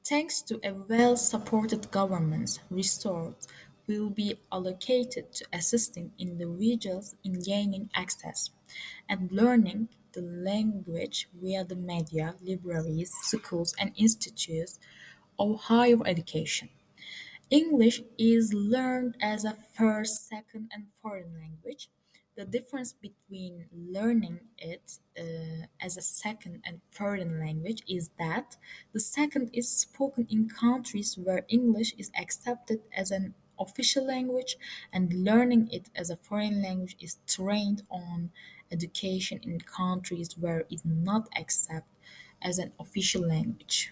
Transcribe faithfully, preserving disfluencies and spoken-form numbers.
Thanks to a well-supported government, resources will be allocated to assisting individuals in gaining access and learning the language via the media, libraries, schools, and institutes of higher education. English is learned as a first, second, and foreign language. The difference between learning it uh, as a second and foreign language is that the second is spoken in countries where English is accepted as an official language, and learning it as a foreign language is trained on education in countries where it is not accepted as an official language.